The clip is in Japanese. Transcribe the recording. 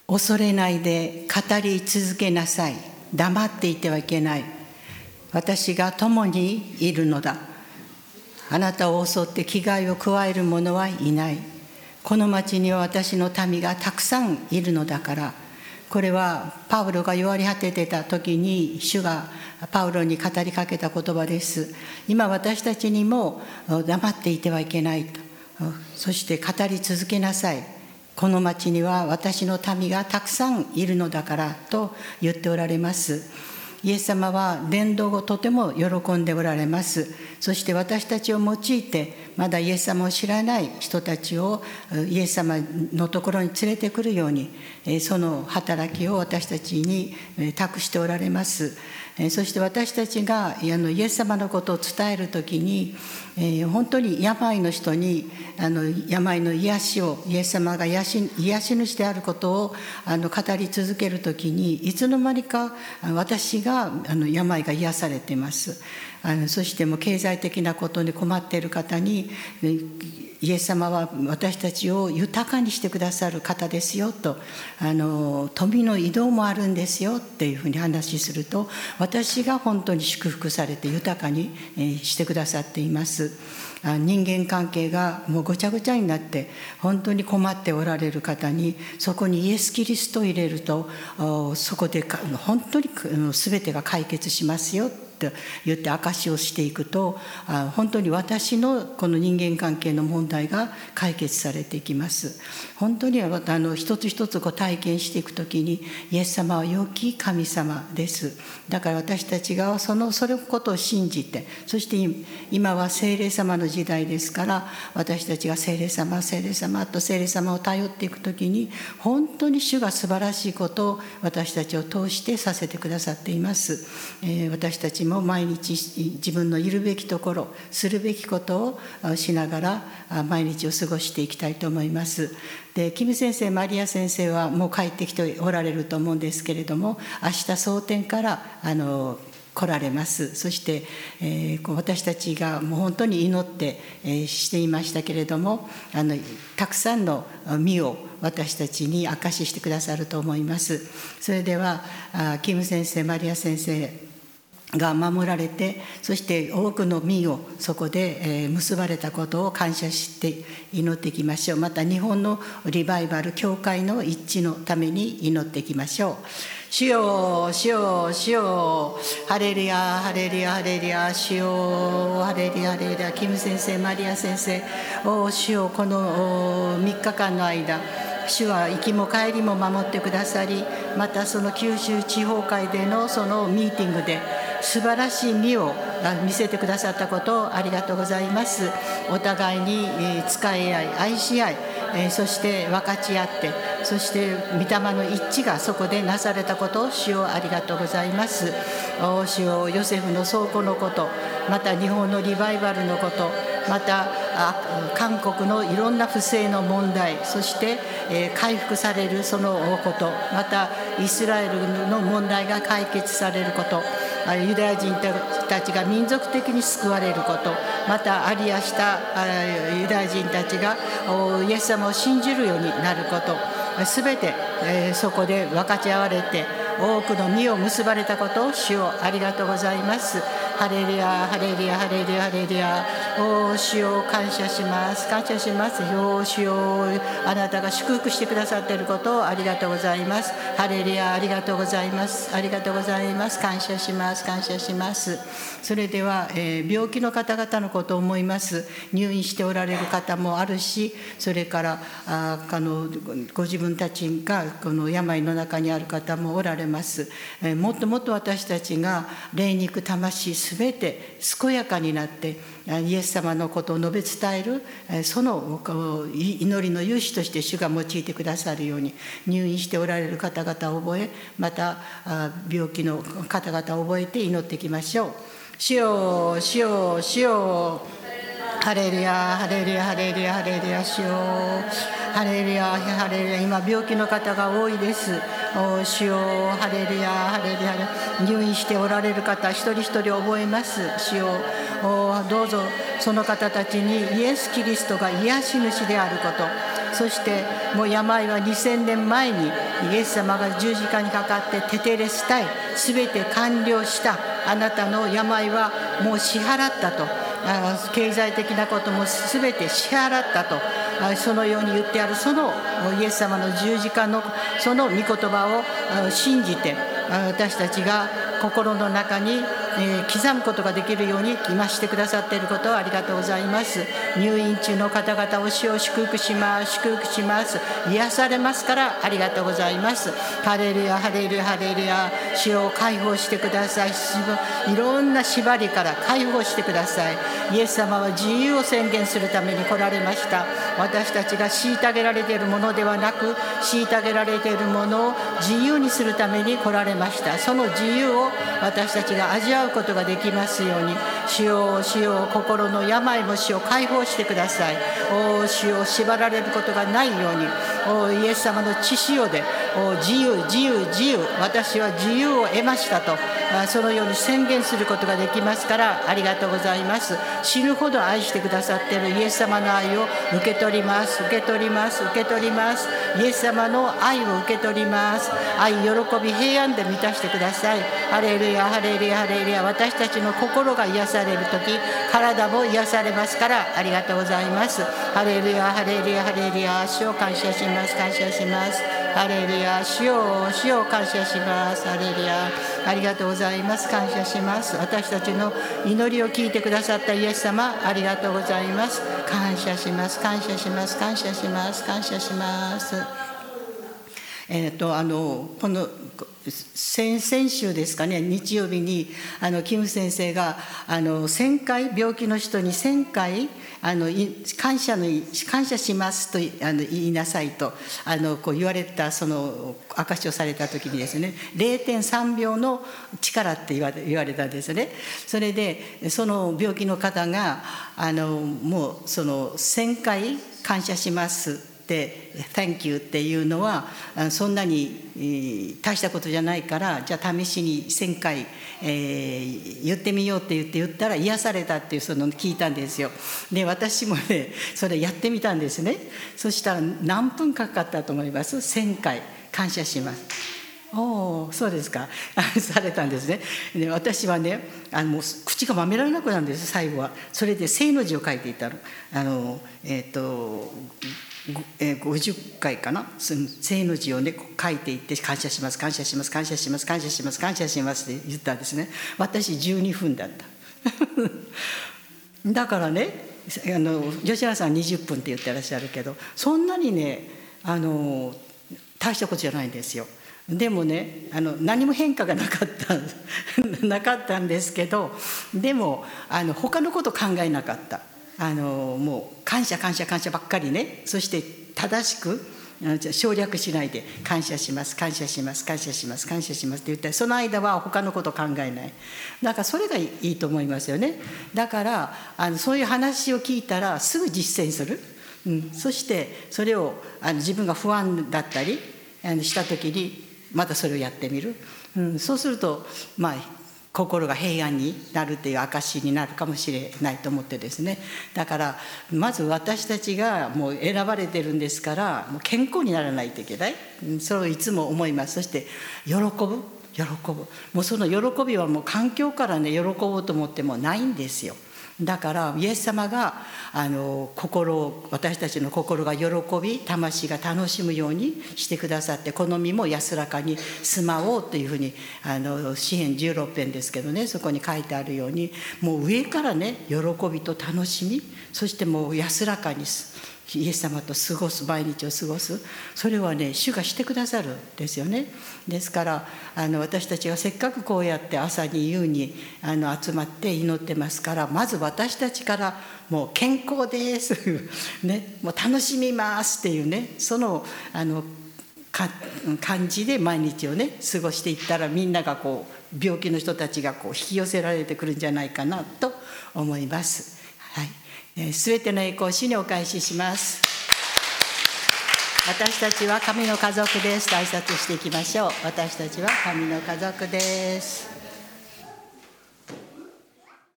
恐れないで語り続けなさい。黙っていてはいけない。私が共にいるのだ。あなたを襲って危害を加える者はいない。この町には私の民がたくさんいるのだから。これはパウロが弱り果ててた時に主がパウロに語りかけた言葉です。今私たちにも黙っていてはいけないと。そして語り続けなさい。この町には私の民がたくさんいるのだからと言っておられます。イエス様は伝道をとても喜んでおられます。そして私たちを用いてまだイエス様を知らない人たちをイエス様のところに連れてくるように、その働きを私たちに託しておられます。そして私たちがイエス様のことを伝えるときに、本当に病の人に病の癒しをイエス様が癒し主であることを語り続けるときに、いつの間にか私が病が癒されています。そしても経済的なことに困っている方に、イエス様は私たちを豊かにしてくださる方ですよと、富の移動もあるんですよっていうふうに話すると、私が本当に祝福されて豊かにしてくださっています。人間関係がもうごちゃごちゃになって本当に困っておられる方に、そこにイエス・キリストを入れると、そこで本当に全てが解決しますよと言って証しをしていくと、本当に私のこの人間関係の問題が解決されていきます。本当に一つ一つ体験していくときに、イエス様は良き神様です。だから私たちがそのことを信じて、そして今は聖霊様の時代ですから、私たちが聖霊様と聖霊様を頼っていくときに、本当に主が素晴らしいことを私たちを通してさせてくださっています。私たちも毎日自分のいるべきところ、するべきことをしながら毎日を過ごしていきたいと思います。で、キム先生、マリア先生はもう帰ってきておられると思うんですけれども、明日蒼天から来られます。そして、私たちがもう本当に祈って、していましたけれども、たくさんの実を私たちに証ししてくださると思います。それではキム先生、マリア先生が守られて、そして多くの実をそこで結ばれたことを感謝して祈っていきましょう。また日本のリバイバル教会の一致のために祈っていきましょう。主よ、主よ、主よ、ハレルヤ、ハレルヤ、ハレルヤ、主よ、ハレルヤ、ハレルヤ。キム先生、マリア先生、主よ、この3日間の間、主は行きも帰りも守ってくださり、またその九州地方会でのそのミーティングで素晴らしい実を見せてくださったことをありがとうございます。お互いに仕え合い、愛し合い、そして分かち合って、そして御霊の一致がそこでなされたことを主よありがとうございます。主よ、ヨセフの倉庫のこと、また日本のリバイバルのこと、また韓国のいろんな不正の問題、そして回復されるそのこと、またイスラエルの問題が解決されること、ユダヤ人たちが民族的に救われること、またアリアしたユダヤ人たちがイエス様を信じるようになること、すべてそこで分かち合われて多くの実を結ばれたことを主をありがとうございます。ハレルヤ、ハレルヤ、ハレルヤ、ハレルヤ。主を感謝します、感謝します。主をあなたが祝福してくださっていることをありがとうございます。ハレルヤ、ありがとうございます、ありがとうございます。感謝します、感謝します。それでは、病気の方々のことを思います。入院しておられる方もあるし、それからご自分たちがこの病の中にある方もおられます。もっともっと私たちが霊肉魂すべて健やかになってイエス様のことを述べ伝える、その祈りの勇士として主が用いてくださるように、入院しておられる方々を覚え、また病気の方々を覚えて祈っていきましょう。主よ、主よ、主よ、ハレルヤ、ハレルヤ、ハレルヤ、ハレルヤ。主よ、ハレルヤ、ハレルヤ。今病気の方が多いです。主よ、ハレルヤ、ハレルヤ。入院しておられる方一人一人覚えます。主よ、 どうぞその方たちにイエス・キリストが癒し主であること、そしてもう病は2000年前にイエス様が十字架にかかってテテレスタイ、すべて完了した、あなたの病はもう支払ったと、経済的なこともすべて支払ったと、そのように言ってあるそのイエス様の十字架のその御言葉を信じて、私たちが心の中に刻むことができるように今してくださっていることをありがとうございます。入院中の方々を主を祝福します、祝福します。癒されますからありがとうございます。ハレルヤハレルヤハレルヤ。主を解放してください。いろんな縛りから解放してください。イエス様は自由を宣言するために来られました。私たちが虐げられているものではなく、虐げられているものを自由にするために来られました。その自由を私たちが味わうことができますように、主よ主よ、心の病も主を解放してください。主を縛られることがないように、イエス様の血潮で自由自由自由、私は自由を得ましたと、そのように宣言することができますからありがとうございます。死ぬほど愛してくださっているイエス様の愛を受け取ります、受け取ります、受け取ります。イエス様の愛を受け取ります。愛、喜び、平安で満たしてください。ハレルヤハレルヤハレルヤ。私たちの心が癒されるとき、体も癒されますからありがとうございます。ハレルヤハレルヤハレルヤ。主を感謝します、感謝します。ハレルヤ、主を感謝します。ハレルヤ、ありがとうございます、感謝します。私たちの祈りを聞いてくださったイエス様、ありがとうございます。感謝します、感謝します、感謝します、感謝します。この先週ですかね、日曜日にキム先生が1000回、病気の人に1000回感謝しますと言いなさいとこう言われた、その証しをされた時にですね、0.3 秒の力って言われたんですね。それでその病気の方がもうその1000回感謝しますで Thank you っていうのはそんなに大したことじゃないから、じゃあ試しに1000回、言ってみようって言ったら癒されたっていうその聞いたんですよ。で私もねそれやってみたんですね。そしたら何分かかったと思います？1000回感謝します。そうですかされたんですね。で私はねもう口がまめられなくなるんです最後は。それで正の字を書いていたの。50回かな、正の字をね書いていって感謝します感謝します感謝します感謝します感謝しますって言ったんですね。私12分だっただからね吉原さん20分って言ってらっしゃるけど、そんなにね大したことじゃないんですよ。でもね何も変化がなかったんですけど、でも他のこと考えなかった。もう感謝感謝感謝ばっかりね。そして正しく省略しないで感謝します感謝します感謝します感謝しますって言ったら、その間は他のこと考えない。だからそれがいいと思いますよね。だからそういう話を聞いたらすぐ実践する、そしてそれを自分が不安だったりした時にまたそれをやってみる、そうすると心が平安になるという証になるかもしれないと思ってですね。だからまず私たちがもう選ばれてるんですから、もう健康にならないといけない、それをいつも思います。そして喜ぶ、もうその喜びはもう環境からね喜ぼうと思ってもないんですよ。だからイエス様が私たちの心が喜び魂が楽しむようにしてくださって、好みも安らかに住まおうというふうに詩編16編ですけどね、そこに書いてあるように、もう上からね喜びと楽しみ、そしてもう安らかにイエス様と過ごす、毎日を過ごす、それはね主がしてくださるんですよね。ですから私たちがせっかくこうやって朝に夕に集まって祈ってますから、まず私たちからもう健康ですね、もう楽しみますっていうね、その感じで毎日をね過ごしていったら、みんながこう病気の人たちがこう引き寄せられてくるんじゃないかなと思います。すべての栄光を主にお返しします。私たちは神の家族ですと挨拶していきましょう。私たちは神の家族です。